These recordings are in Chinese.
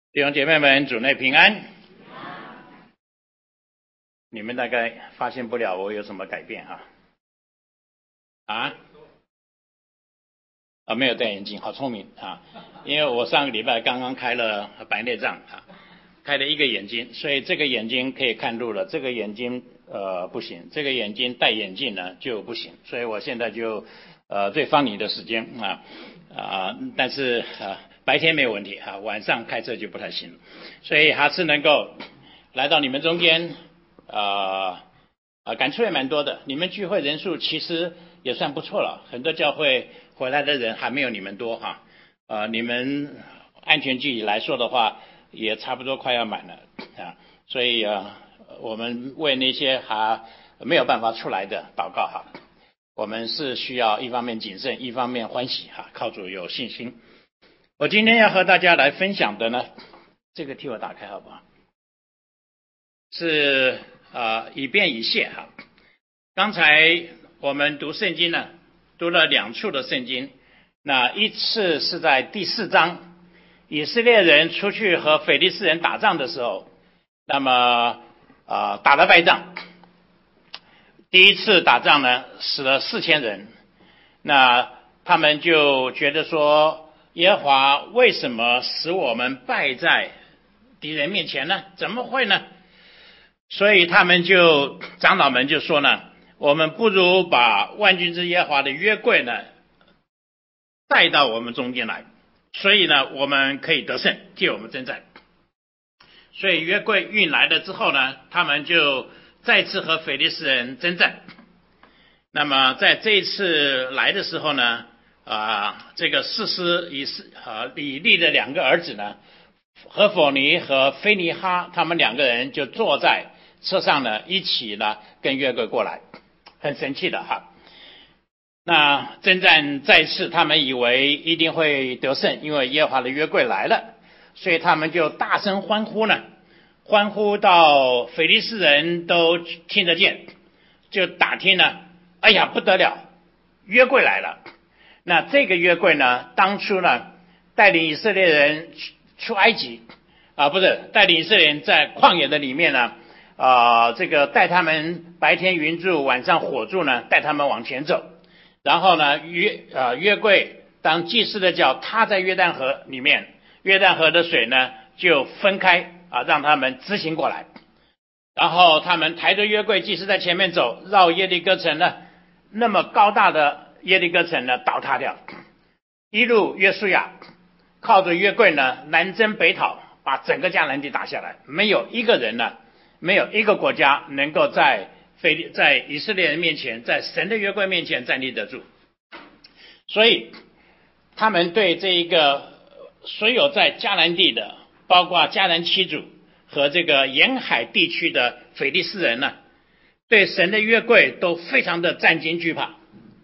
弟兄姐妹们，主内平安。你们大概发现不了我有什么改变没有戴眼镜，好聪明啊！因为我上个礼拜刚刚开了白内障开了一个眼睛，所以这个眼睛可以看路了，这个眼睛不行，这个眼睛戴眼镜呢就不行，所以我现在就最放你的时间但是白天没有问题晚上开车就不太行，所以还是能够来到你们中间感触也蛮多的。你们聚会人数其实也算不错了，很多教会回来的人还没有你们多你们安全距离来说的话也差不多快要满了所以我们为那些还没有办法出来的祷告我们是需要一方面谨慎，一方面欢喜靠主有信心。我今天要和大家来分享的呢，这个替我打开好不好？是以便以谢刚才我们读圣经呢，读了2处的圣经，那一次是在第4章，以色列人出去和非利士人打仗的时候，那么打了败仗。第一次打仗呢，死了4000人，那他们就觉得说，耶和华为什么使我们败在敌人面前呢？怎么会呢？所以他们长老们就说呢，我们不如把万军之耶和华的约柜呢带到我们中间来，所以呢我们可以得胜，替我们征战。所以约柜运来了之后呢，他们就再次和非利士人征战。那么在这一次来的时候呢这个士师以利的2个儿子呢，何弗尼和菲尼哈，他们2个人就坐在车上呢，一起呢跟约柜过来，很神气的那征战再次，他们以为一定会得胜，因为耶和华的约柜来了，所以他们就大声欢呼呢，欢呼到非利士人都听得见，就打听呢，哎呀不得了，约柜来了。那这个约柜呢，当初呢带领以色列人出埃及不是带领以色列人在旷野的里面呢这个带他们白天云柱晚上火柱呢，带他们往前走。然后呢约柜当祭司的脚踏在约旦河里面，约旦河的水呢就分开让他们直行过来。然后他们抬着约柜，祭司在前面走，绕耶利哥城呢，那么高大的耶利哥城呢倒塌掉，一路约书亚靠着约柜呢南征北讨，把整个迦南地打下来，没有一个人呢，没有一个国家能够在以色列人面前，在神的约柜面前站立得住。所以他们对这一个所有在迦南地的，包括迦南七族和这个沿海地区的非利士人呢，对神的约柜都非常的战惊惧怕。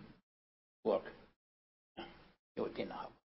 给我电脑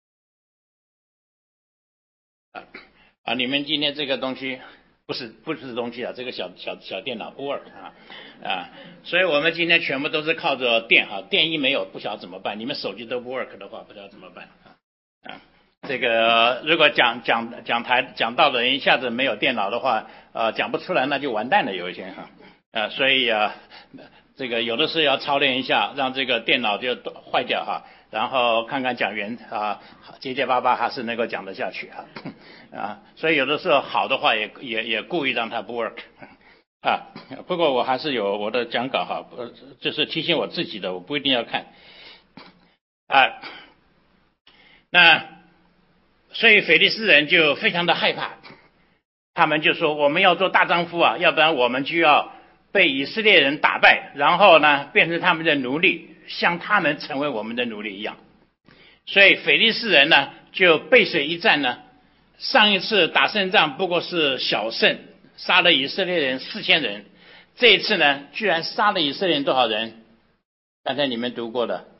你们今天这个东西不是东西这个小电脑不 work 所以我们今天全部都是靠着电电一没有不晓得怎么办，你们手机都不 work 的话不知道怎么办这个如果讲到的人一下子没有电脑的话讲不出来，那就完蛋了有一些所以这个有的是要操练一下，让这个电脑就坏掉然后看看讲员结结巴巴还是能够讲得下去所以有的时候好的话也故意让它不 work不过我还是有我的讲稿就是提醒我自己的，我不一定要看那所以非利士人就非常的害怕，他们就说我们要做大丈夫要不然我们就要被以色列人打败，然后呢变成他们的奴隶，像他们成为我们的奴隶一样。所以非利士人呢就背水一战呢，上一次打胜仗不过是小胜，杀了以色列人4000人，这一次呢居然杀了以色列人多少人？刚才你们读过的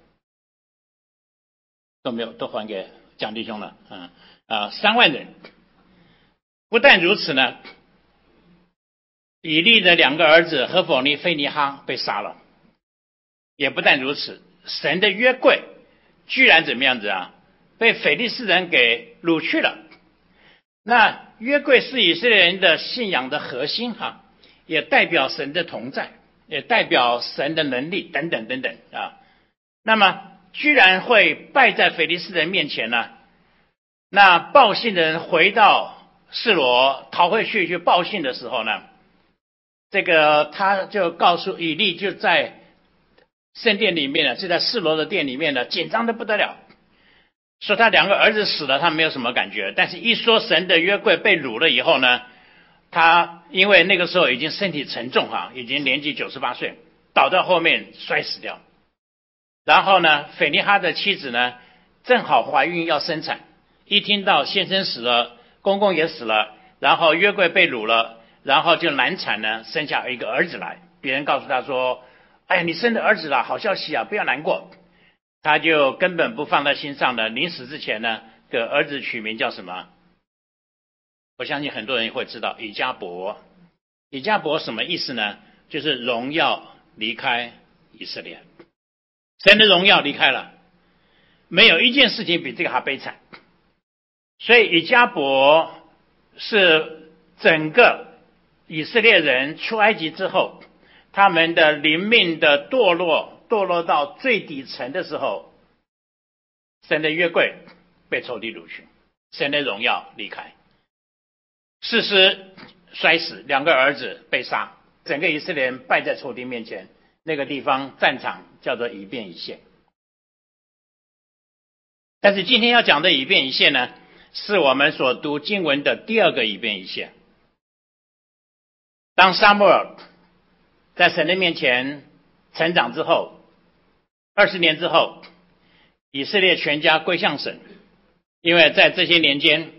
都没有，都还给蒋弟兄了3万人。不但如此呢，以利的2个儿子何弗尼、菲尼哈被杀了。也不但如此，神的约柜居然怎么样子被非利士人给掳去了。那约柜是以色列人的信仰的核心哈，也代表神的同在，也代表神的能力等等等等啊。那么居然会败在非利士人面前呢？那报信的人回到示罗逃回去报信的时候呢，这个他就告诉以利，就在圣殿里面呢，就在示罗的殿里面呢，紧张的不得了，说他2个儿子死了，他没有什么感觉，但是一说神的约柜被掳了以后呢，他因为那个时候已经身体沉重已经年纪98岁，倒到后面摔死掉。然后呢，斐尼哈的妻子呢，正好怀孕要生产，一听到先生死了，公公也死了，然后约柜被掳了，然后就难产呢，生下一个儿子来。别人告诉他说：“哎呀，你生的儿子了，好消息啊，不要难过。”他就根本不放在心上的，临死之前呢，给儿子取名叫什么？我相信很多人会知道，以迦伯。以迦伯什么意思呢？就是荣耀离开以色列，神的荣耀离开了，没有一件事情比这个还悲惨。所以以迦伯是整个以色列人出埃及之后，他们的灵命的堕落到最底层的时候，神的约柜被仇敌掳去，神的荣耀离开，士师摔死，2个儿子被杀，整个以色列人败在仇敌面前。那个地方战场叫做以便以谢。但是今天要讲的以便以谢呢，是我们所读经文的第2个以便以谢。当撒母耳在神的面前成长之后，20年之后，以色列全家归向神，因为在这些年间，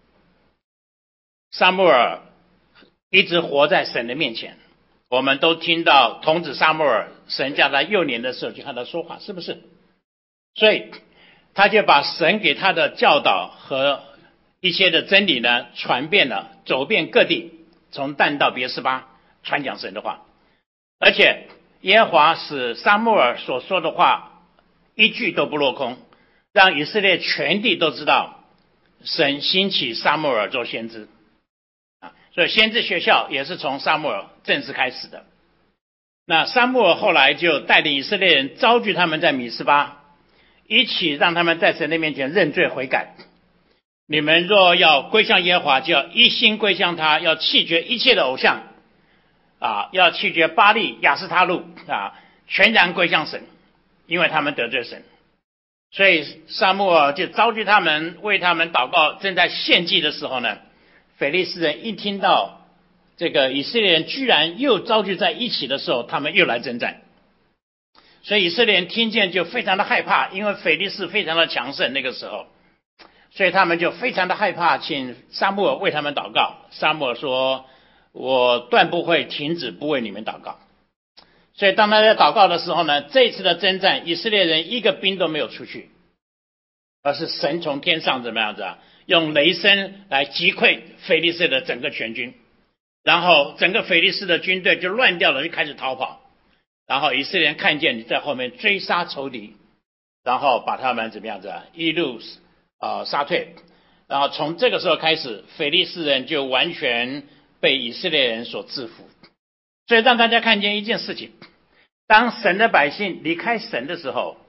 撒母耳一直活在神的面前。我们都听到童子撒母耳，神叫他幼年的时候就和他说话，是不是？所以他就把神给他的教导和一些的真理呢传遍了，走遍各地，从但到别是巴传讲神的话。而且耶和华使撒母耳所说的话一句都不落空，让以色列全地都知道神兴起撒母耳做先知。所以先知学校也是从撒母耳正式开始的。那撒母耳后来就带领以色列人招聚他们在米斯巴，一起让他们在神的面前认罪悔改。你们若要归向耶和华，就要一心归向他，要弃绝一切的偶像要弃绝巴力、亚斯他路全然归向神，因为他们得罪神。所以撒母耳就招聚他们，为他们祷告。正在献祭的时候呢，非利士人一听到这个以色列人居然又招聚在一起的时候，他们又来征战。所以以色列人听见就非常的害怕，因为非利士非常的强盛那个时候，所以他们就非常的害怕，请撒母耳为他们祷告。撒母耳说：“我断不会停止不为你们祷告。”所以当他在祷告的时候呢，这次的征战，以色列人一个兵都没有出去，而是神从天上怎么样子用雷声来击溃非利士的整个全军，然后整个非利士的军队就乱掉了，就开始逃跑。然后以色列人看见你在后面追杀仇敌，然后把他们怎么样子一路杀退。然后从这个时候开始，非利士人就完全被以色列人所制服。所以让大家看见一件事情，当神的百姓离开神的时候，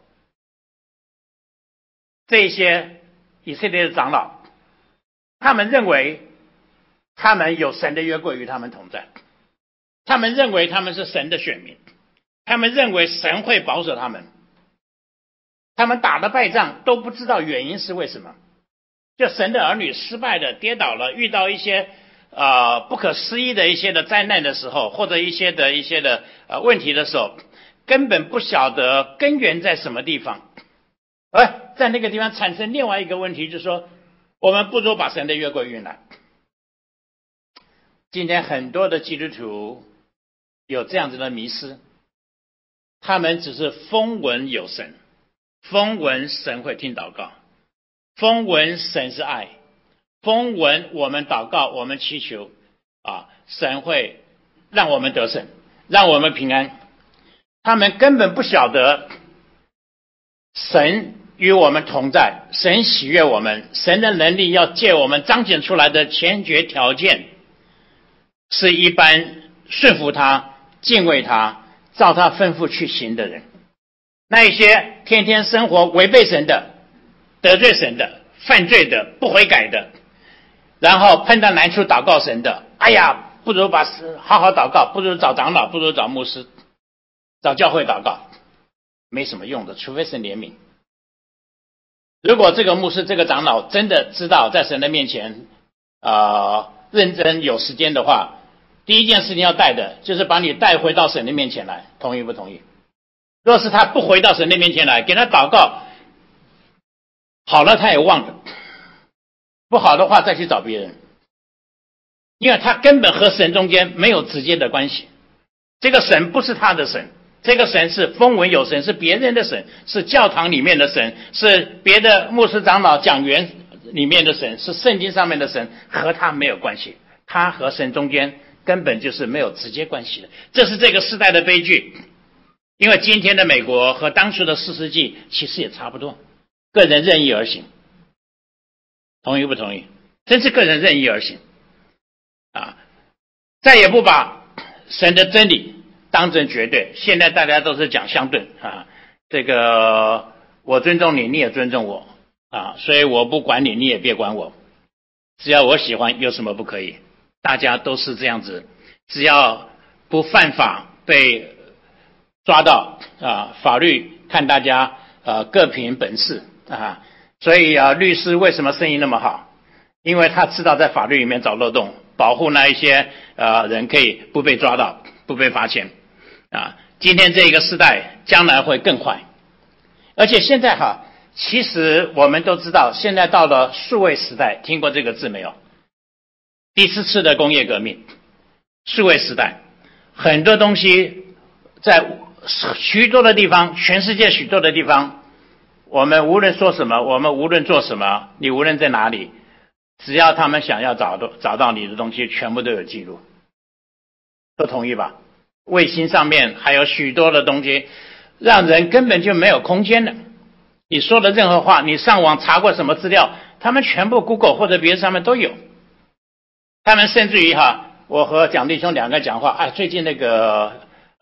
这些以色列的长老，他们认为他们有神的约柜与他们同在，他们认为他们是神的选民，他们认为神会保守他们，他们打了败仗都不知道原因是为什么。就神的儿女失败了、跌倒了，遇到一些不可思议的一些的灾难的时候，或者一些的问题的时候，根本不晓得根源在什么地方，而在那个地方产生另外一个问题，就是说我们不如把神的约柜运来。今天很多的基督徒有这样子的迷思，他们只是风闻有神，风闻神会听祷告，风闻神是爱，风闻我们祷告我们祈求神会让我们得胜，让我们平安。他们根本不晓得神与我们同在，神喜悦我们，神的能力要借我们彰显出来的前决条件，是一般顺服他、敬畏他、照他吩咐去行的人。那一些天天生活违背神的、得罪神的、犯罪的、不悔改的，然后碰到难处祷告神的，哎呀，不如好好祷告，不如找长老，不如找牧师，找教会祷告，没什么用的，除非是怜悯。如果这个牧师、这个长老真的知道在神的面前认真有时间的话，第一件事情要带的就是把你带回到神的面前来，同意不同意？若是他不回到神的面前来，给他祷告好了他也忘了，不好的话再去找别人，因为他根本和神中间没有直接的关系。这个神不是他的神，这个神是风闻有神，是别人的神，是教堂里面的神，是别的牧师长老讲员里面的神，是圣经上面的神，和他没有关系，他和神中间根本就是没有直接关系的。这是这个时代的悲剧。因为今天的美国和当时的4世纪其实也差不多，个人任意而行，同意不同意？真是个人任意而行再也不把神的真理当成绝对，现在大家都是讲相对这个我尊重你，你也尊重我所以我不管你，你也别管我，只要我喜欢有什么不可以？大家都是这样子，只要不犯法被抓到法律看大家各凭本事所以律师为什么生意那么好？因为他知道在法律里面找漏洞，保护那一些人可以不被抓到，不被罚钱今天这个时代将来会更快，而且现在其实我们都知道，现在到了数位时代，听过这个字没有？第4次的工业革命，数位时代，很多东西在许多的地方，全世界许多的地方，我们无论说什么，我们无论做什么，你无论在哪里，只要他们想要找到你的东西，全部都有记录，都同意吧？卫星上面还有许多的东西，让人根本就没有空间的。你说的任何话，你上网查过什么资料，他们全部 Google 或者别的上面都有。他们甚至于我和蒋弟兄两个讲话，最近那个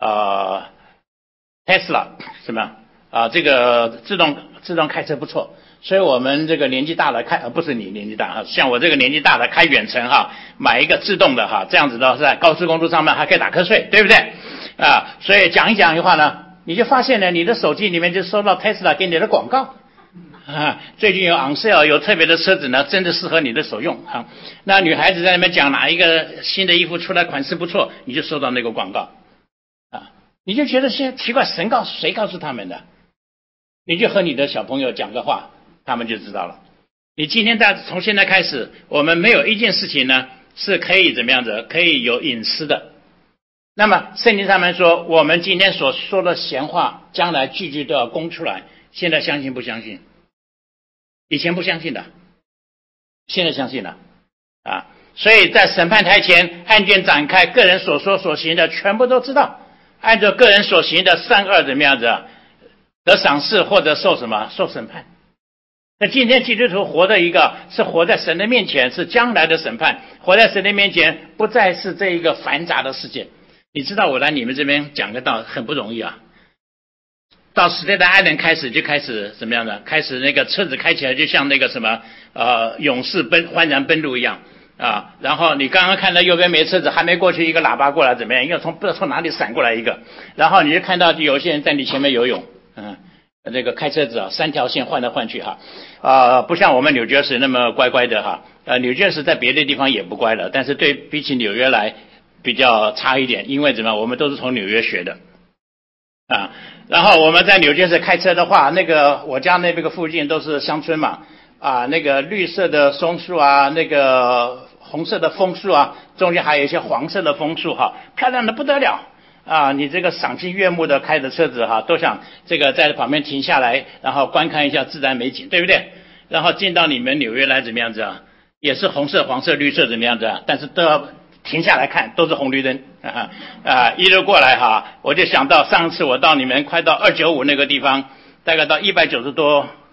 Tesla 什么这个自动开车不错，所以我们这个年纪大了不是你年纪大像我这个年纪大的开远程买一个自动的这样子的，在高速公路上面还可以打瞌睡，对不对所以讲一讲的话呢，你就发现呢，你的手机里面就收到 Tesla 给你的广告最近有 on sale 有特别的车子呢，真的适合你的手用那女孩子在那边讲哪一个新的衣服出来款式不错，你就收到那个广告你就觉得现在奇怪，谁告诉他们的？你就和你的小朋友讲个话，他们就知道了。你今天从现在开始，我们没有一件事情呢是可以怎么样子，可以有隐私的。那么圣经上面说，我们今天所说的闲话，将来句句都要供出来。现在相信不相信？以前不相信的，现在相信了所以在审判台前，案卷展开，个人所说所行的全部都知道，按照个人所行的善恶怎么样子得赏赐或者受审判。那今天基督徒活的一个是活在神的面前，是将来的审判，活在神的面前不再是这一个繁杂的世界。你知道我来你们这边讲个道很不容易到史蒂德艾伦开始就开始怎么样的？开始那个车子开起来就像那个什么勇士欢然奔路一样然后你刚刚看到右边没车子，还没过去一个喇叭过来怎么样？又不知道从哪里闪过来一个，然后你就看到有些人在你前面游泳这个开车子3条线换来换去不像我们纽约市那么乖乖的纽约市在别的地方也不乖了，但是比起纽约来比较差一点，因为怎么样？我们都是从纽约学的然后我们在纽约市开车的话，那个我家那个附近都是乡村嘛那个绿色的松树那个红色的枫树中间还有一些黄色的枫树漂亮的不得了你这个赏心悦目的开着车子都想这个在旁边停下来，然后观看一下自然美景，对不对？然后进到你们纽约来怎么样子也是红色黄色绿色怎么样子但是都要停下来看，都是红绿灯一路过来我就想到上次我到你们快到295那个地方，大概到190多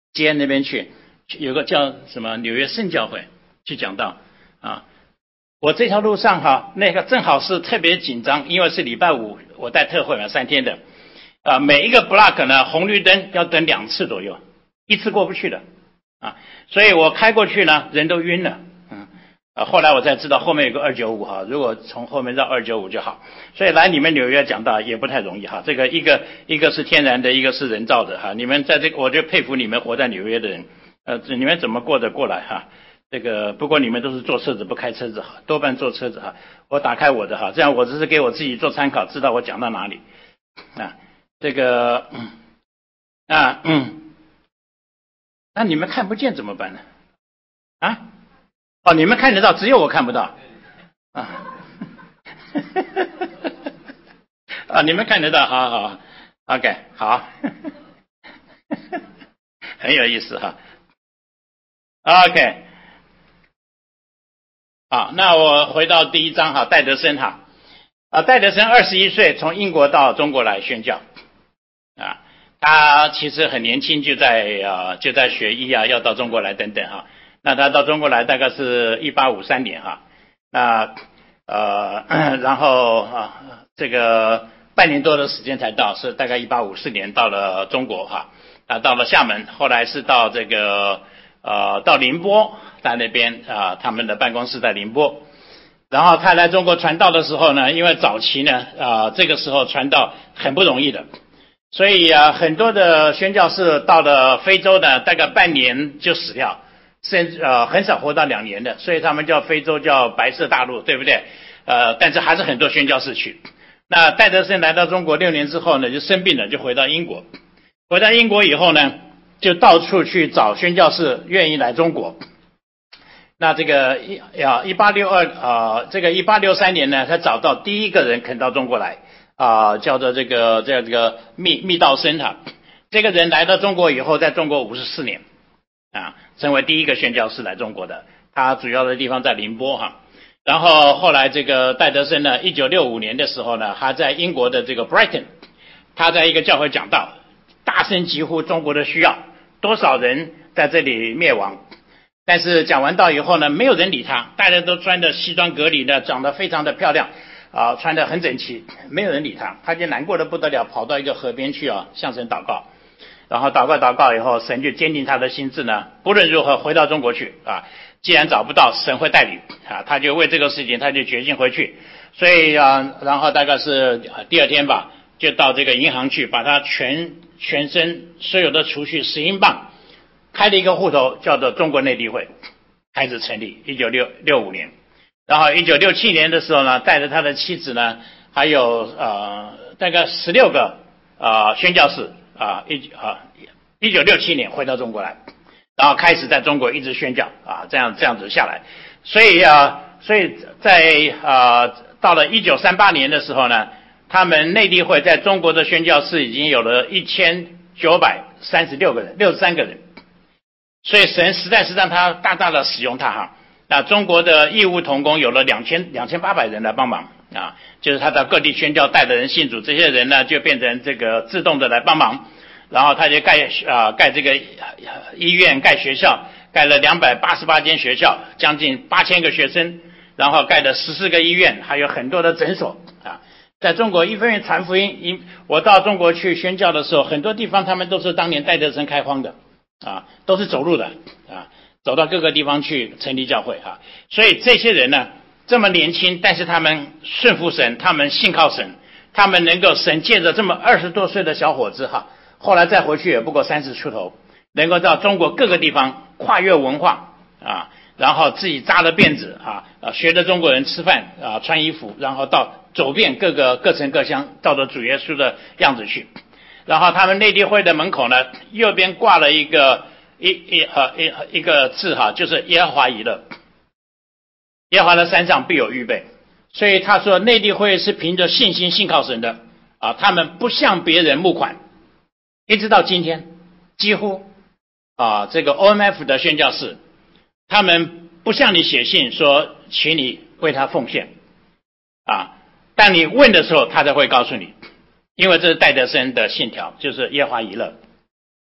街那边去，有个叫什么纽约圣教会去讲道啊。我这条路上哈，那个正好是特别紧张，因为是礼拜五，我带特会嘛，3天的，每一个 block 呢红绿灯要等2次左右，一次过不去的啊，所以我开过去呢，人都晕了，后来我才知道后面有个295哈，如果从后面绕295就好，所以来你们纽约讲道也不太容易哈，这个一个是天然的，一个是人造的哈，你们在这个我就佩服你们活在纽约的人，你们怎么过得过来哈？这个不过你们都是坐车子不开车子哈，多半坐车子哈。我打开我的哈，这样我只是给我自己做参考，知道我讲到哪里啊。这个那你们看不见怎么办呢？啊？哦，你们看得到，只有我看不到啊。啊，你们看得到，好好 ，OK， 好，很有意思哈。OK。好，那我回到第1章哈，戴德生哈，戴德生21岁从英国到中国来宣教，他其实很年轻就在学医啊，要到中国来等等哈。那他到中国来大概是1853年哈，然后这个半年多的时间才到，是大概1854年到了中国哈，到了厦门，后来是到这个到宁波。在那边他们的办公室在宁波，然后他来中国传道的时候呢，因为早期呢这个时候传道很不容易的，所以很多的宣教士到了非洲呢，大概半年就死掉，甚至很少活到2年的，所以他们叫非洲叫白色大陆，对不对？但是还是很多宣教士去。那戴德生来到中国6年之后呢，就生病了，就回到英国。回到英国以后呢，就到处去找宣教士愿意来中国。那这个1863年呢，他找到第一个人肯到中国来叫做这个密道生哈。这个人来到中国以后，在中国54年成为第一个宣教士来中国的。他主要的地方在宁波哈。然后后来这个戴德生呢，1965年的时候呢，他在英国的这个 Brighton， 他在一个教会讲道，大声疾呼中国的需要，多少人在这里灭亡。但是讲完道以后呢，没有人理他，大家都穿着西装革履的，长得非常的漂亮穿得很整齐，没有人理他，他就难过的不得了，跑到一个河边去向神祷告，然后祷告以后，神就坚定他的心智呢，不论如何回到中国去既然找不到，神会带领他就为这个事情他就决心回去，所以然后大概是第2天吧，就到这个银行去，把他全身所有的储蓄10英镑开了一个户头，叫做中国内地会，开始成立，1965年。然后1967年的时候呢，带着他的妻子呢，还有大概16个宣教士1967年回到中国来，然后开始在中国一直宣教这样子下来。所以在到了1938年的时候呢，他们内地会在中国的宣教士已经有了1936个人，63个人。所以神实在是让他大大的使用他哈。那中国的义务同工有了2800人来帮忙就是他到各地宣教带的人信主，这些人呢就变成这个自动的来帮忙，然后他就盖这个医院，盖学校，盖了288间学校，将近8000个学生，然后盖了14个医院，还有很多的诊所在中国一方面传福音，我到中国去宣教的时候，很多地方他们都是当年戴德生开荒的都是走路的走到各个地方去成立教会所以这些人呢这么年轻，但是他们顺服神，他们信靠神，他们能够神借着这么20多岁的小伙子后来再回去也不过30出头，能够到中国各个地方跨越文化然后自己扎了辫子学着中国人吃饭穿衣服，然后走遍各城各乡，照着主耶稣的样子去。然后他们内地会的门口呢，右边挂了一个字就是耶和华以勒，耶和华的山上必有预备。所以他说内地会是凭着信心信靠神的他们不向别人募款，一直到今天几乎这个 OMF 的宣教士，他们不向你写信说请你为他奉献但你问的时候他才会告诉你，因为这是戴德生的信条，就是耶和华以勒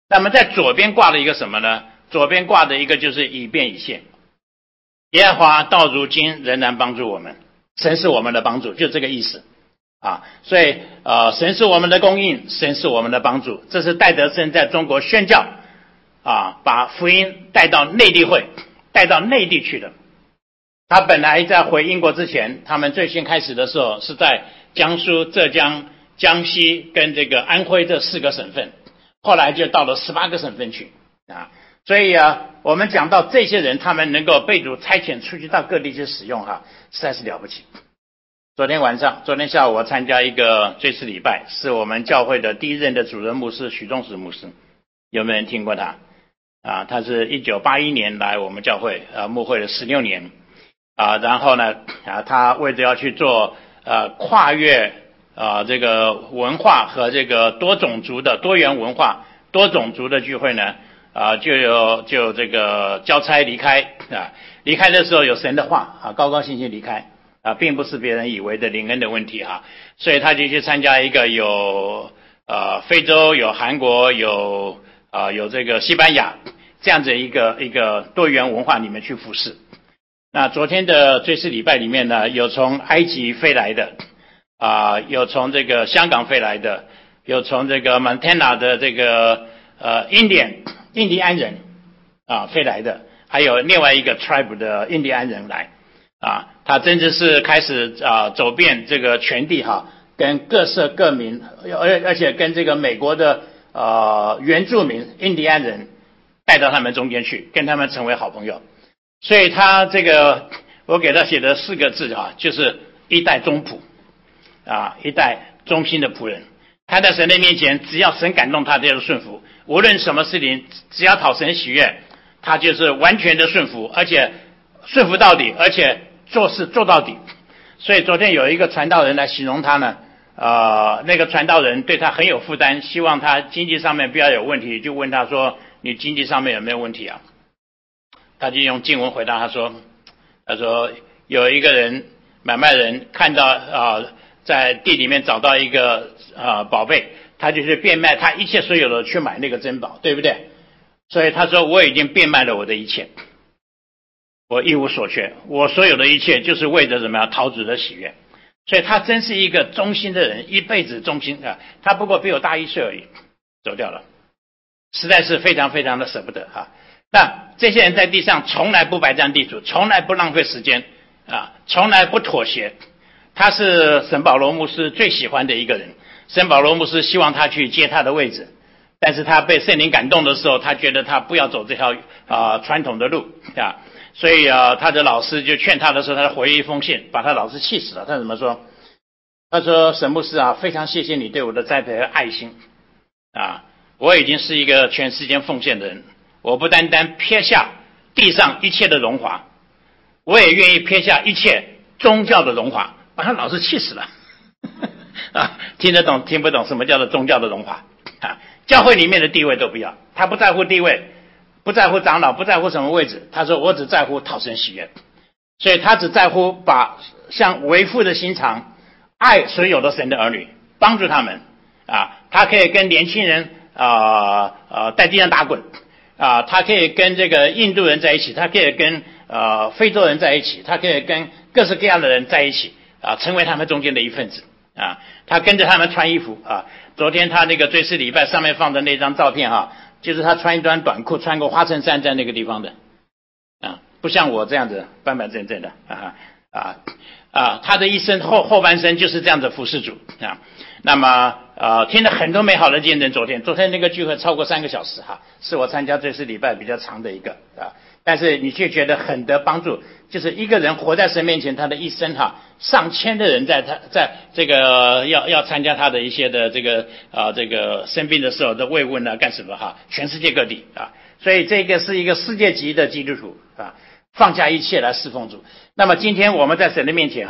那么在左边挂了一个什么呢？左边挂的一个就是以便以谢。耶和华到如今仍然帮助我们，神是我们的帮助，就这个意思啊。所以神是我们的供应，神是我们的帮助，这是戴德生在中国宣教啊，把福音带到内地会，带到内地去的。他本来在回英国之前，他们最先开始的时候是在江苏、浙江、江西跟这个安徽这4个省份，后来就到了18个省份去啊。所以我们讲到这些人，他们能够被主差遣出去到各地去使用实在是了不起。昨天下午我参加一个追思礼拜，是我们教会的第一任的主任牧师许仲实牧师，有没有人听过他啊？他是1981年来我们教会牧会了16年然后呢他为着要去做跨越这个文化和这个多种族的多元文化多种族的聚会呢就这个交差离开离开的时候有神的话高高兴兴离开并不是别人以为的灵恩的问题所以他就去参加一个有非洲有韩国有这个西班牙这样子一个多元文化里面去服侍。那昨天的追思礼拜里面呢，有从埃及飞来的有从这个香港飞来的，有从这个 Montana 的这个印第安人飞来的，还有另外一个 tribe 的印第安人来他真的是开始走遍这个全地跟各色各民，而且跟这个美国的原住民印第安人带到他们中间去，跟他们成为好朋友。所以他这个我给他写的4个字就是一代忠仆一代忠心的仆人。他在神的面前，只要神感动他，就是顺服，无论什么事情，只要讨神喜悦，他就是完全的顺服，而且顺服到底，而且做事做到底。所以昨天有一个传道人来形容他呢那个传道人对他很有负担，希望他经济上面不要有问题，就问他说你经济上面有没有问题他就用经文回答他说有一个人买卖人看到在地里面找到一个宝贝，他就是变卖他一切所有的去买那个珍宝，对不对？所以他说我已经变卖了我的一切，我一无所缺，我所有的一切就是为着怎么样讨主的喜悦。所以他真是一个忠心的人，一辈子忠心他不过比我大1岁而已，走掉了，实在是非常非常的舍不得那这些人在地上从来不白占地主，从来不浪费时间从来不妥协。他是沈保罗牧师最喜欢的一个人，沈保罗牧师希望他去接他的位置，但是他被圣灵感动的时候，他觉得他不要走这条传统的路所以他的老师就劝他的时候，他回一封信，把他老师气死了。他怎么说？他说沈牧师非常谢谢你对我的栽培和爱心我已经是一个全世界奉献的人，我不单单撇下地上一切的荣华，我也愿意撇下一切宗教的荣华。把他老师气死了听得懂听不懂什么叫做宗教的荣华教会里面的地位都不要，他不在乎地位，不在乎长老，不在乎什么位置，他说我只在乎讨神喜悦。所以他只在乎把像为父的心肠爱所有的神的儿女，帮助他们他可以跟年轻人在地上打滚他可以跟这个印度人在一起，他可以跟非洲人在一起，他可以跟各式各样的人在一起成为他们中间的一份子他跟着他们穿衣服昨天他那个追思礼拜上面放的那张照片就是他穿一段短裤，穿个花衬衫在那个地方的不像我这样子板板正正的他的一生后半生就是这样子服侍主那么听了很多美好的见证。昨天那个聚会超过3个小时是我参加追思礼拜比较长的一个但是你却觉得很得帮助，就是一个人活在神面前，他的一生上千的人在这个要参加他的一些的这个生病的时候的慰问干什么全世界各地所以这个是一个世界级的基督徒放下一切来侍奉主。那么今天我们在神的面前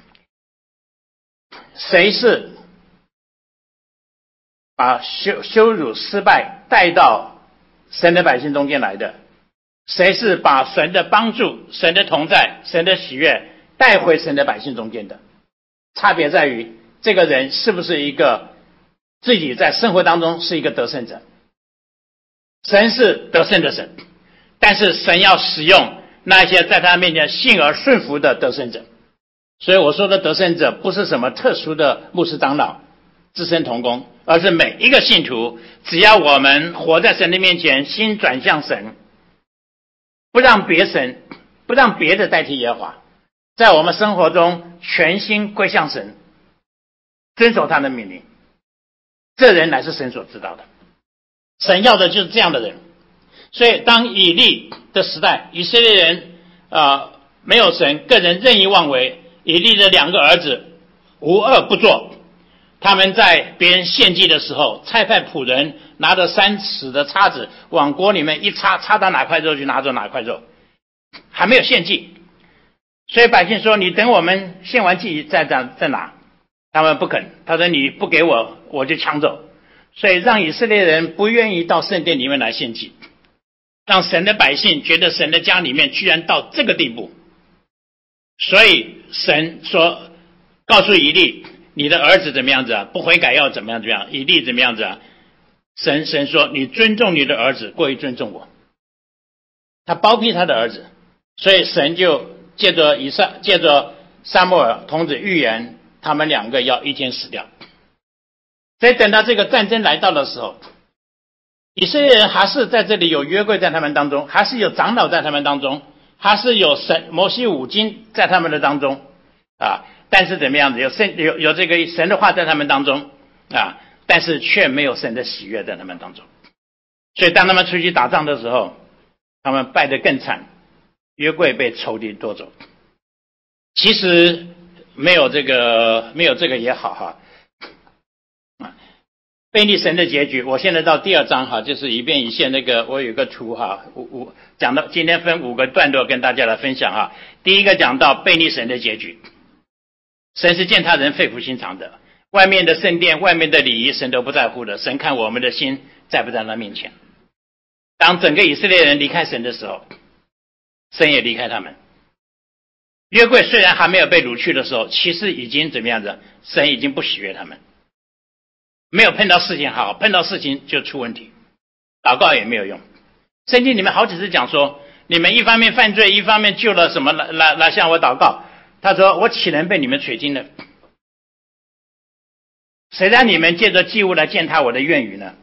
谁是把羞辱失败带到神的百姓中间来的？谁是把神的帮助、神的同在、神的喜悦带回神的百姓中间的？差别在于这个人是不是一个自己在生活当中是一个得胜者。 神是得胜的神，但是神要使用那些在他面前信而顺服的得胜者。所以我说的得胜者不是什么特殊的牧师长老自身同工，而是每一个信徒，只要我们活在神的面前，心转向神，不让别的代替耶和华，在我们生活中全心归向神，遵守他的命令，这人乃是神所知道的。神要的就是这样的人。所以当以利的时代，以色列人没有神，个人任意妄为，以利的2个儿子无恶不作，他们在别人献祭的时候，差派仆人拿着3尺的叉子往锅里面一插，插到哪块肉就拿走哪块肉，还没有献祭。所以百姓说，你等我们献完祭再拿，他们不肯，他说你不给我，我就抢走。所以让以色列人不愿意到圣殿里面来献祭，让神的百姓觉得神的家里面居然到这个地步。所以神说，告诉以利，你的儿子怎么样子啊？不悔改要怎么样？以利怎么样子啊？神说，你尊重你的儿子过于尊重我。他包庇他的儿子，所以神就借着撒母耳童子预言，他们2个要一天死掉。所以等到这个战争来到的时候，以色列人还是在这里有约柜在他们当中，还是有长老在他们当中，还是有摩西五经在他们的当中但是怎么样子，有这个神的话在他们当中但是却没有神的喜悦在他们当中。所以当他们出去打仗的时候，他们败得更惨，约柜被仇敌夺走。其实没有这个也好悖逆神的结局，我现在到第2章就是以便以谢那个，我有个图讲到今天分5个段落跟大家来分享第一个讲到悖逆神的结局，神是践踏人肺腑心肠的，外面的圣殿，外面的礼仪神都不在乎的，神看我们的心在不在他面前。当整个以色列人离开神的时候，神也离开他们。约柜虽然还没有被掳去的时候，其实已经怎么样子，神已经不喜悦他们，没有碰到事情好，碰到事情就出问题，祷告也没有用。圣经里面好几次讲说，你们一方面犯罪，一方面救了什么来向我祷告，他说我岂能被你们垂听呢？谁让你们借着祭物来践踏我的愿语呢？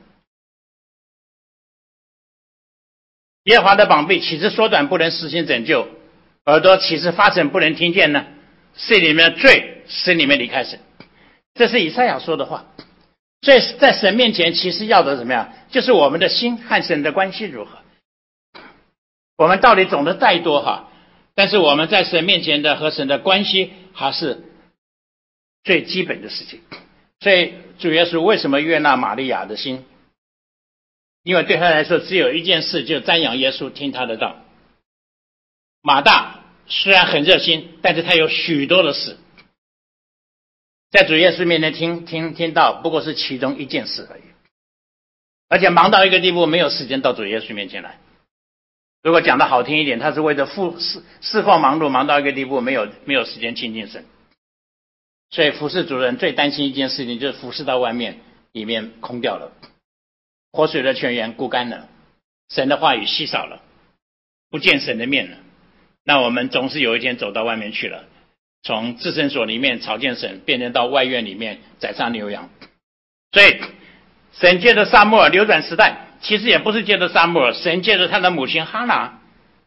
耶和华的膀臂岂是缩短不能实行拯救，耳朵岂是发沉不能听见呢？是你们的罪使你们离开神。这是以赛亚说的话。所以在神面前其实要的怎么样，就是我们的心和神的关系如何。我们到底懂得再多但是我们在神面前的和神的关系还是最基本的事情。所以主耶稣为什么悦纳玛利亚的心？因为对他来说只有一件事，就瞻仰耶稣，听他的道。马大虽然很热心，但是他有许多的事，在主耶稣面前听到不过是其中一件事而已，而且忙到一个地步，没有时间到主耶稣面前来。如果讲的好听一点，他是为了侍奉忙碌，忙到一个地步，没有时间亲近神。所以服侍主人最担心一件事情，就是服侍到外面，里面空掉了，活水的泉源枯干了，神的话语稀少了，不见神的面了。那我们总是有一天走到外面去了，从至圣所里面朝见神，变成到外院里面宰杀牛羊。所以神借着撒母耳扭转时代，其实也不是借着撒母耳，神借着他的母亲哈拿。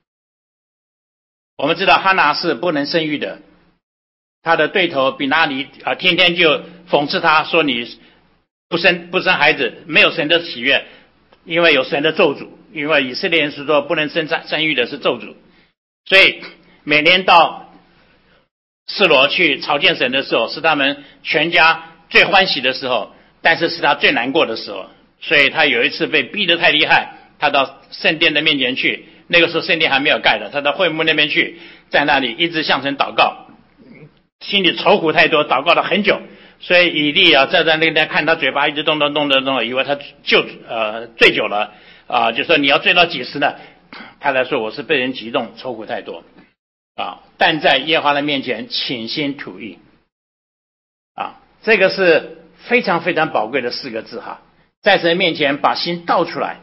我们知道哈拿是不能生育的，他的对头比拿尼天天就讽刺他说，你不生孩子，没有神的喜悦，因为有神的咒诅，因为以色列人是说不能生育的是咒诅。所以每年到示罗去朝见神的时候，是他们全家最欢喜的时候，但是是他最难过的时候。所以他有一次被逼得太厉害，他到圣殿的面前去，那个时候圣殿还没有盖的，他到会幕那边去，在那里一直向神祷告，心里愁苦太多，祷告了很久。所以以利在那边看他嘴巴一直动，以为他醉酒了就说你要醉到几时呢？他来说我是被人激动，愁苦太多但在耶和华的面前倾心吐意这个是非常非常宝贵的4个字在神面前把心倒出来，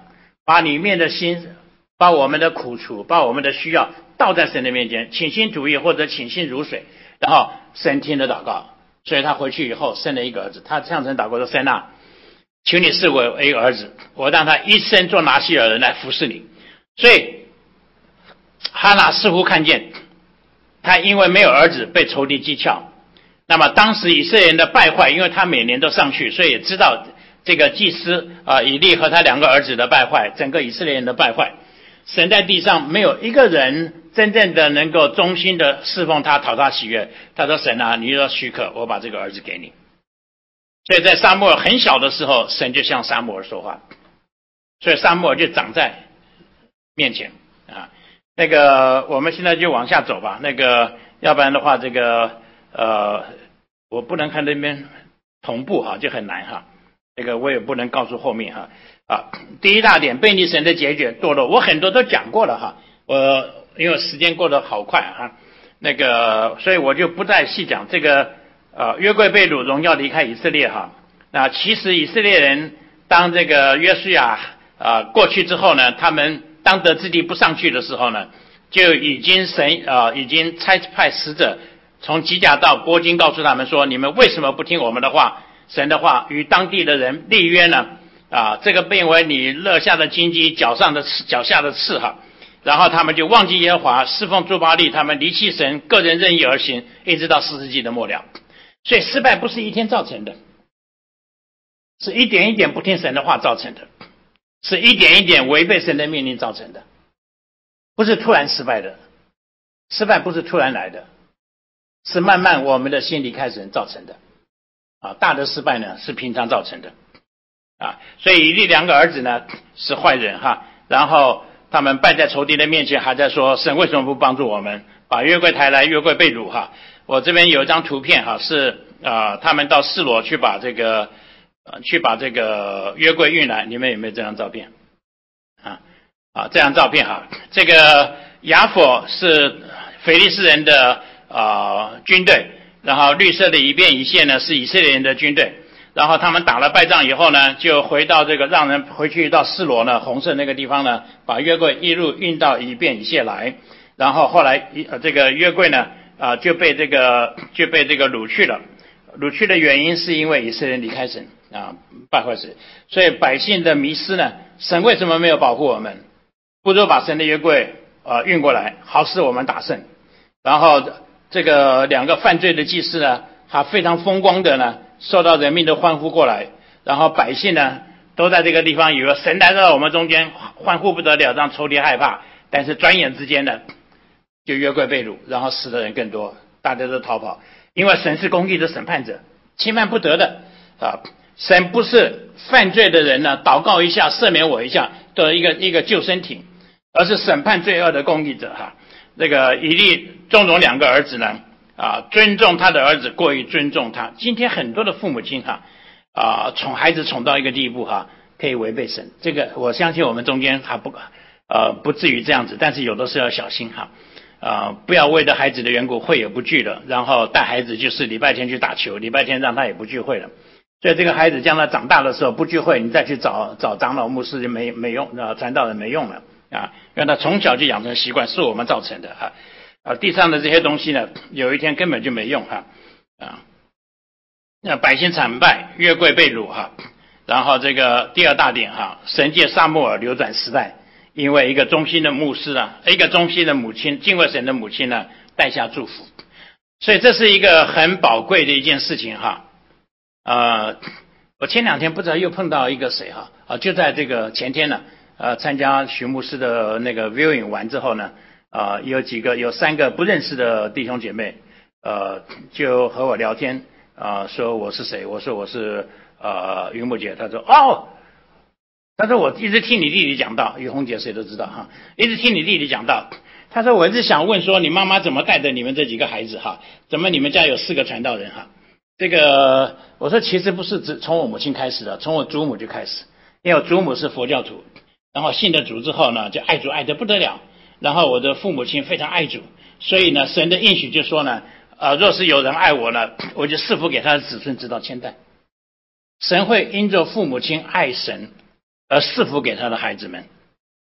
把里面的心，把我们的苦楚，把我们的需要倒在神的面前，倾心吐意或者倾心如水，然后神听了祷告，所以他回去以后生了一个儿子。他向神祷告说：神啊，求你赐我一个儿子，我让他一生做拿西尔人来服侍你。所以哈拿似乎看见他因为没有儿子被仇敌讥诮。那么当时以色列人的败坏，因为他每年都上去，所以也知道这个祭司以利和他2个儿子的败坏，整个以色列人的败坏。神在地上没有一个人真正的能够忠心的侍奉他，讨他喜悦。他说：神啊，你若许可，我把这个儿子给你。所以在撒母耳很小的时候，神就向撒母耳说话，所以撒母耳就长在面前啊。那个我们现在就往下走吧，那个要不然的话，这个我不能看那边同步哈，就很难哈。这个我也不能告诉后面哈。第一大点，悖逆神的节决堕落，我很多都讲过了哈。我因为时间过得好快哈，那个所以我就不再细讲这个约柜被掳，荣耀离开以色列哈。那其实以色列人当这个约书亚过去之后呢，他们当得之地不上去的时候呢，就已经已经差派使者从吉甲到波金，告诉他们说：你们为什么不听我们的话，神的话，与当地的人立约呢？这个变为你肋下的荆棘，脚下的刺哈。然后他们就忘记耶和华，侍奉诸巴力，他们离弃神，个人任意而行，一直到4世纪的末了。所以失败不是一天造成的，是一点一点不听神的话造成的，是一点一点违背神的命令造成的，不是突然失败的。失败不是突然来的，是慢慢我们的心离开神造成的。大的失败呢是平常造成的。所以以利2个儿子呢是坏人哈，然后他们败在仇敌的面前，还在说神为什么不帮助我们，把约柜抬来，约柜被掳哈。我这边有一张图片哈，是他们到示罗去把这个约柜运来，你们有没有这张照片？这张照片哈，这个雅弗是腓利士人的军队，然后绿色的一边一线呢是以色列人的军队。然后他们打了败仗以后呢，就回到这个让人回去到示罗呢，红色那个地方呢，把约柜一路运到以便以谢来。然后后来这个约柜呢就被这个掳去了。掳去的原因是因为以色列人离开神败坏神，所以百姓的迷失呢，神为什么没有保护我们？不如把神的约柜运过来，好使我们打胜。然后这个2个犯罪的祭司呢，他非常风光的呢，受到人民的欢呼过来，然后百姓呢都在这个地方以为神来到我们中间，欢呼不得了，让仇敌害怕。但是转眼之间呢，就约柜被掳，然后死的人更多，大家都逃跑。因为神是公义的审判者，轻慢不得的神不是犯罪的人呢祷告一下赦免我一下的一个救生艇，而是审判罪恶的公义者哈。这个以利纵容2个儿子呢尊重他的儿子过于尊重他。今天很多的父母亲宠孩子宠到一个地步可以违背神。这个我相信我们中间还不至于这样子，但是有的时候要小心不要为了孩子的缘故会也不聚了，然后带孩子就是礼拜天去打球，礼拜天让他也不聚会了。所以这个孩子将来长大的时候不聚会，你再去找长老牧师就没用，传道人没用了让他从小就养成习惯，是我们造成的地上的这些东西呢，有一天根本就没用那百姓惨败，约柜被掳然后这个第2大点神借撒母耳流转时代，因为一个忠心的牧师一个忠心的母亲，敬畏神的母亲呢带下祝福。所以这是一个很宝贵的一件事情我前2天不知道又碰到一个谁就在这个前天呢参加徐牧师的那个 viewing 完之后呢有3个不认识的弟兄姐妹就和我聊天说我是谁，我说我是云木姐。他说我一直听你弟弟讲道，于红姐谁都知道一直听你弟弟讲道。他说我一直想问说你妈妈怎么带着你们这几个孩子怎么你们家有4个传道人这个我说其实不是只从我母亲开始的，从我祖母就开始。因为我祖母是佛教徒，然后信了主之后呢就爱主爱得不得了，然后我的父母亲非常爱主，所以呢神的应许就说呢若是有人爱我呢，我就赐福给他的子孙直到千代。神会因着父母亲爱神而赐福给他的孩子们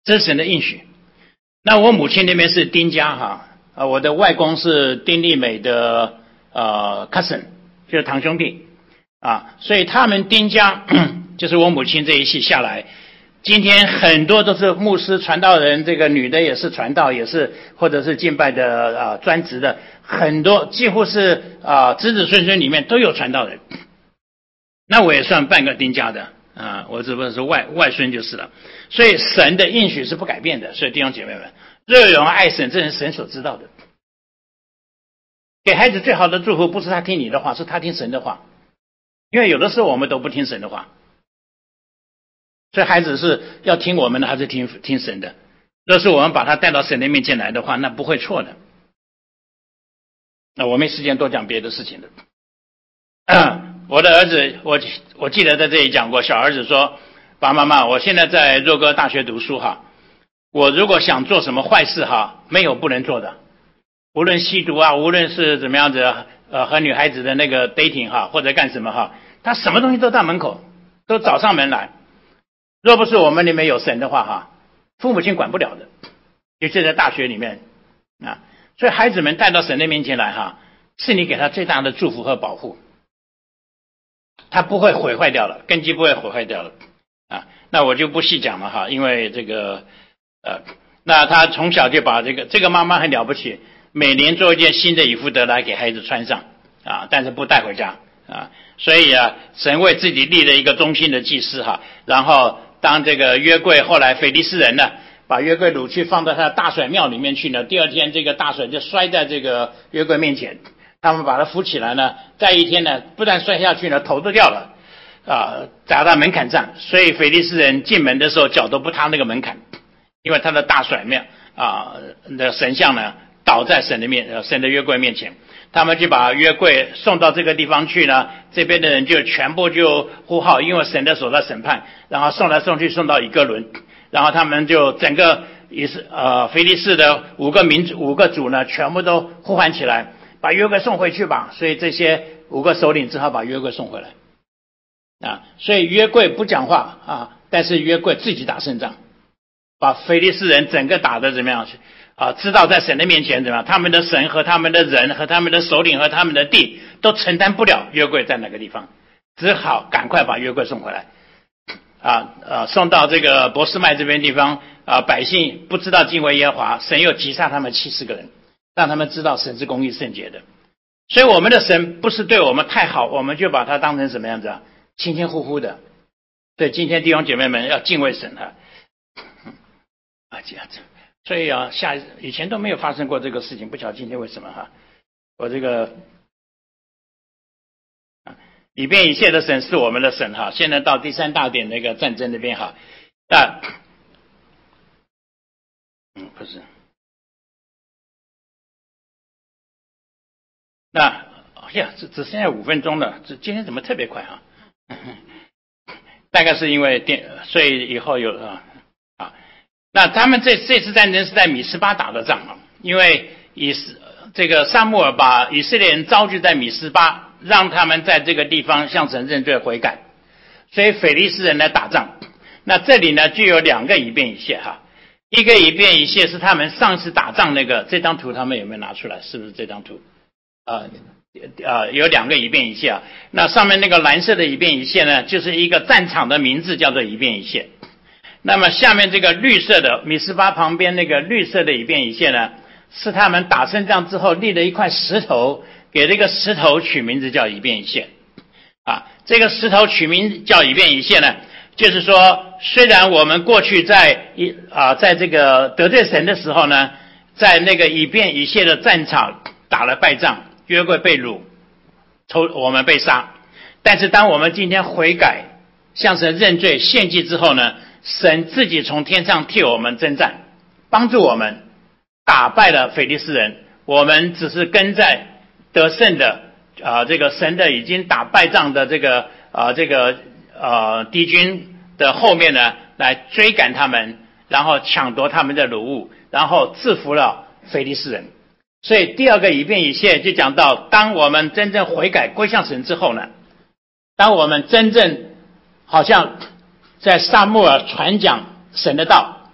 这是神的应许。那我母亲那边是丁家哈，我的外公是丁丽美的cousin， 就是堂兄弟啊，所以他们丁家就是我母亲这一系下来，今天很多都是牧师传道人，这个女的也是传道，也是或者是敬拜的专职的，很多几乎是子子孙孙里面都有传道人。那我也算半个丁家的我只不过是外孙就是了。所以神的应许是不改变的。所以弟兄姐妹们，热勇爱神，这是神所知道的。给孩子最好的祝福不是他听你的话，是他听神的话。因为有的时候我们都不听神的话，所以孩子是要听我们的还是听神的？若是我们把他带到神的面前来的话，那不会错的。那我没时间多讲别的事情的。我的儿子，我记得在这里讲过，小儿子说：“爸爸妈妈，我现在在若哥大学读书哈，我如果想做什么坏事哈，没有不能做的，无论吸毒无论是怎么样子和女孩子的那个 dating 哈，或者干什么哈，他什么东西都到门口，都找上门来。若不是我们里面有神的话哈，父母亲管不了的，尤其在大学里面所以孩子们带到神的面前来哈，是你给他最大的祝福和保护。”他不会毁坏掉了，根基不会毁坏掉了那我就不细讲了哈，因为这个那他从小就把这个妈妈很了不起，每年做一件新的以弗得来给孩子穿上但是不带回家所以神为自己立了一个忠心的祭司哈，然后当这个约柜后来腓利士人呢，把约柜掳去放到他的大水庙里面去呢，第二天这个大水就摔在这个约柜面前。他们把他扶起来呢，再一天呢，不但摔下去呢，头都掉了砸到门槛上，所以腓利士人进门的时候脚都不踏那个门槛，因为他的大甩庙的神像呢倒在神的约柜面前。他们就把约柜送到这个地方去呢，这边的人就全部就呼号，因为神的手在审判，然后送来送去送到以哥伦，然后他们就整个也是腓利士的五个族呢，全部都呼喊起来，把约柜送回去吧。所以这些5个首领只好把约柜送回来所以约柜不讲话但是约柜自己打胜仗，把腓利士人整个打得怎么样知道在神的面前怎么样，他们的神和他们的人和他们的首领和他们的地都承担不了约柜在哪个地方，只好赶快把约柜送回来送到这个伯示麦这边地方百姓不知道敬畏耶和华，神又击杀他们70个人，让他们知道神是公义圣洁的。所以我们的神不是对我们太好，我们就把他当成什么样子亲亲呼呼的。对，今天弟兄姐妹们要敬畏神这样子。所以以前都没有发生过这个事情，不晓得今天为什么我这个以便以谢的神是我们的神现在到第3大点那个战争那边不是只剩下5分钟了，今天怎么特别快大概是因为所以以后有那他们这次战争是在米斯巴打的仗因为这个撒母耳把以色列人招聚在米斯巴，让他们在这个地方向神认罪悔改，所以腓利士人来打仗。那这里呢就有2个以便以谢一个以便以谢是他们上次打仗这张图他们有没有拿出来？是不是这张图有2个以便以谢那上面那个蓝色的以便以谢呢，就是一个战场的名字，叫做以便以谢。那么下面这个绿色的米斯巴旁边那个绿色的以便以谢呢，是他们打胜仗之后立了一块石头，给这个石头取名字叫以便以谢这个石头取名叫以便以谢呢，就是说虽然我们过去在这个得罪神的时候呢，在那个以便以谢的战场打了败仗，约柜被掳，我们被杀，但是当我们今天悔改向神认罪献祭之后呢，神自己从天上替我们征战，帮助我们打败了腓利士人，我们只是跟在得胜的这个神的已经打败仗的这个敌军的后面呢，来追赶他们，然后抢夺他们的掳物，然后制服了腓利士人。所以第2个以便以谢就讲到，当我们真正悔改归向神之后呢，当我们真正好像在撒母耳传讲神的道，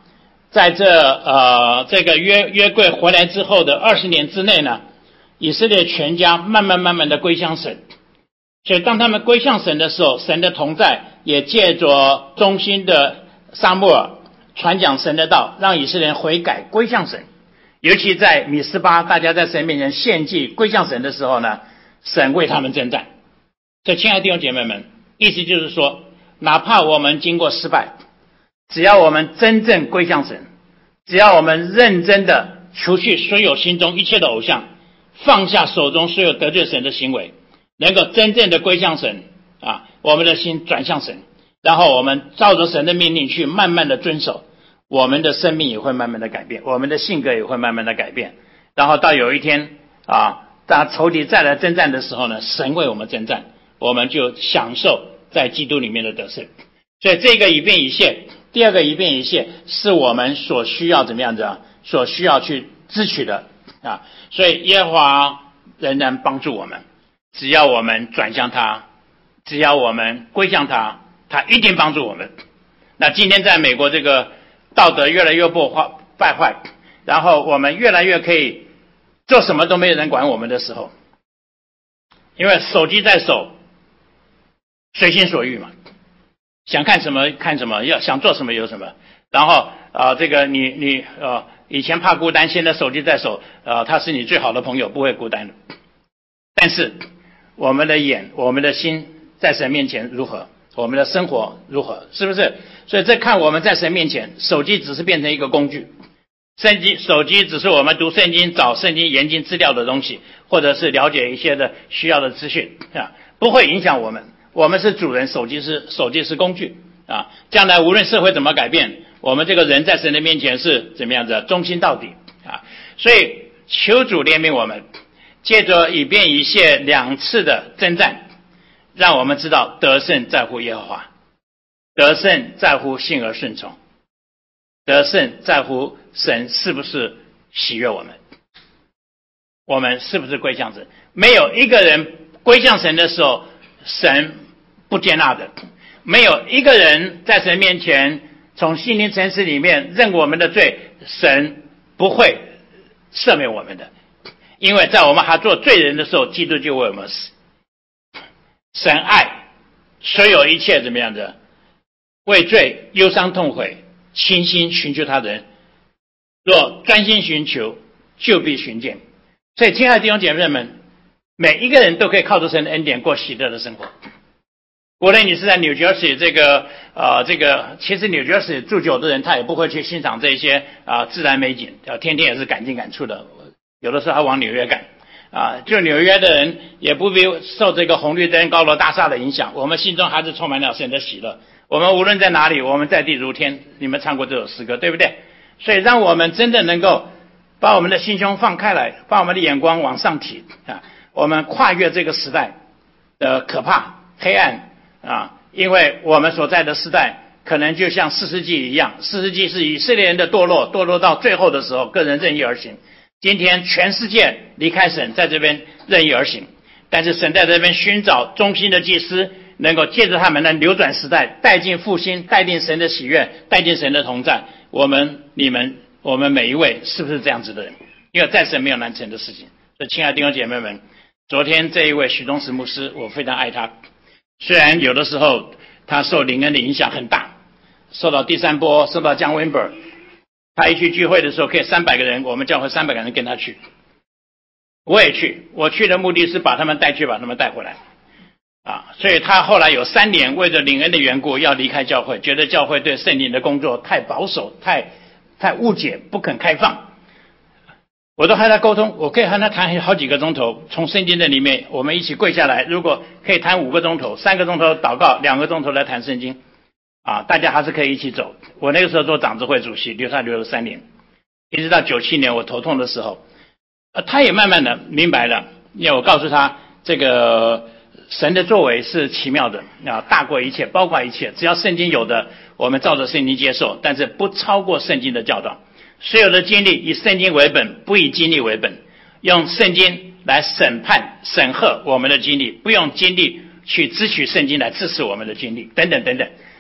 在这个约柜回来之后的20年之内呢，以色列全家慢慢的归向神。所以当他们归向神的时候，神的同在也借着忠心的撒母耳传讲神的道，让以色列人悔改归向神。尤其在米斯巴，大家在神面前献祭归向神的时候呢，神为他们征战。所以亲爱的弟兄姐妹们，意思就是说，哪怕我们经过失败，只要我们真正归向神，只要我们认真的除去所有心中一切的偶像，放下手中所有得罪神的行为，能够真正的归向神我们的心转向神，然后我们照着神的命令去慢慢的遵守，我们的生命也会慢慢的改变，我们的性格也会慢慢的改变，然后到有一天当仇敌再来征战的时候呢，神为我们征战，我们就享受在基督里面的得胜。所以这个以便以谢，第二个以便以谢是我们所需要怎么样子所需要去支取的所以耶和华仍然帮助我们，只要我们转向他，只要我们归向他，他一定帮助我们。那今天在美国这个道德越来越败坏，然后我们越来越可以做什么都没有人管我们的时候，因为手机在手，随心所欲嘛，想看什么看什么，想做什么有什么。然后这个你以前怕孤单，现在手机在手，他是你最好的朋友，不会孤单的。但是我们的眼，我们的心在神面前如何，我们的生活如何，是不是？所以这看我们在神面前，手机只是变成一个工具，手机只是我们读圣经、找圣经研经资料的东西，或者是了解一些的需要的资讯不会影响我们。我们是主人，手机是工具将来无论社会怎么改变，我们这个人在神的面前是怎么样子忠心到底所以求主怜悯我们，借着以便以谢2次的征战，让我们知道得胜在乎耶和华，得胜在乎信而顺从，得胜在乎神是不是喜悦我们，我们是不是归向神。没有一个人归向神的时候神不接纳的，没有一个人在神面前从心灵诚实里面认我们的罪，神不会赦免我们的。因为在我们还做罪人的时候，基督就为我们死。神爱所有一切怎么样的为罪忧伤痛悔倾心寻求他的人，若专心寻求，就必寻见。所以亲爱的弟兄姐妹们，每一个人都可以靠着神的恩典过喜乐的生活。无论你是在New Jersey这个其实New Jersey住久的人，他也不会去欣赏这些自然美景，天天也是赶进赶出的，有的时候还往纽约赶就纽约的人也不必受这个红绿灯高楼大厦的影响，我们心中还是充满了神的喜乐。我们无论在哪里，我们在地如天，你们唱过这首诗歌对不对？所以让我们真的能够把我们的心胸放开来，把我们的眼光往上提我们跨越这个时代的可怕黑暗因为我们所在的时代可能就像4世纪一样，4世纪是以色列人的堕落到最后的时候，个人任意而行。今天全世界离开神，在这边任意而行，但是神在这边寻找忠心的祭司，能够借着他们来扭转时代，带进复兴，带进神的喜悦，带进神的同在。我们每一位是不是这样子的人？因为在神没有难成的事情。所以亲爱的弟兄姐妹们，昨天这一位许宗实牧师，我非常爱他，虽然有的时候他受灵恩的影响很大，受到第三波，受到John Wimber，他一去聚会的时候可以300个人，我们教会300个人跟他去，我也去，我去的目的是把他们带去，把他们带回来所以他后来有3年为着灵恩的缘故要离开教会，觉得教会对圣灵的工作太保守，太误解，不肯开放。我都和他沟通，我可以和他谈好几个钟头，从圣经的里面我们一起跪下来，如果可以谈5个钟头，3个钟头祷告，2个钟头来谈圣经大家还是可以一起走。我那个时候做长执会主席，留了3年，一直到97年我头痛的时候他也慢慢的明白了，因为我告诉他这个神的作为是奇妙的大过一切，包括一切，只要圣经有的我们照着圣经接受，但是不超过圣经的教导。所有的经历以圣经为本，不以经历为本，用圣经来审核我们的经历，不用经历去支取圣经来支持我们的经历，等等等等。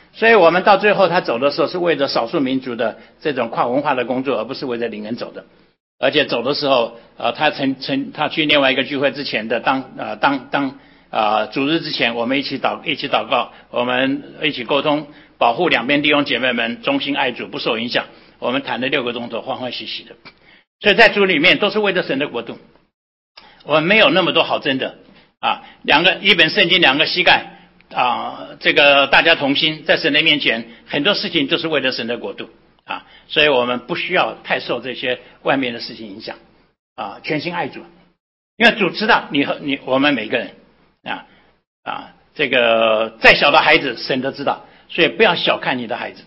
所以我们到最后他走的时候是为了少数民族的这种跨文化的工作，而不是为了领人走的。而且走的时候，他去另外一个聚会之前的主日之前，我们一起祷告，我们一起沟通，保护两边弟兄姐妹们忠心爱主，不受影响。我们谈了6个钟头，欢欢喜喜的。所以在主里面都是为了神的国度，我们没有那么多好争的啊，一本圣经2个膝盖啊，这个大家同心，在神的面前，很多事情都是为了神的国度啊，所以我们不需要太受这些外面的事情影响啊，全心爱主，因为主知道我们每个人这个再小的孩子神都知道，所以不要小看你的孩子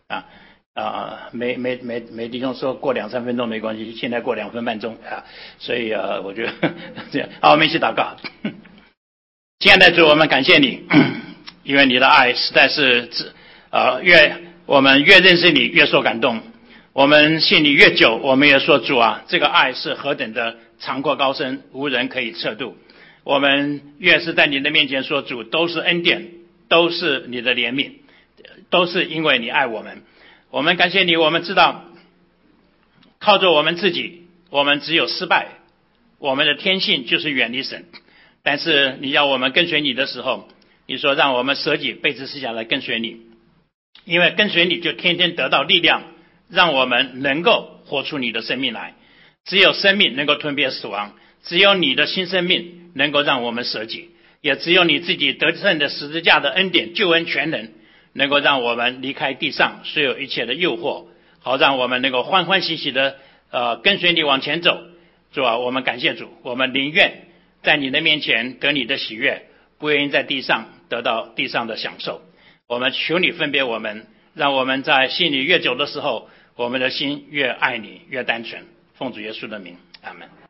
没弟兄说过2-3分钟没关系，现在过2分半钟所以我觉得这样好，我们一起祷告。亲爱的主，我们感谢你，因为你的爱实在是我们越认识你越受感动，我们信你越久，我们也说主啊，这个爱是何等的长阔高深，无人可以测度。我们越是在你的面前说主，都是恩典，都是你的怜悯，都是因为你爱我们。我们感谢你，我们知道靠着我们自己，我们只有失败，我们的天性就是远离神。但是你要我们跟随你的时候，你说让我们舍己背之私下来跟随你，因为跟随你就天天得到力量，让我们能够活出你的生命来。只有生命能够吞灭死亡，只有你的新生命能够让我们舍己，也只有你自己得胜的十字架的恩典救恩全能，能够让我们离开地上所有一切的诱惑，好让我们能够欢欢喜喜的跟随你往前走。主啊，我们感谢主，我们宁愿在你的面前得你的喜悦，不愿意在地上得到地上的享受。我们求你分别我们，让我们在信你越久的时候，我们的心越爱你，越单纯。奉主耶稣的名，阿们。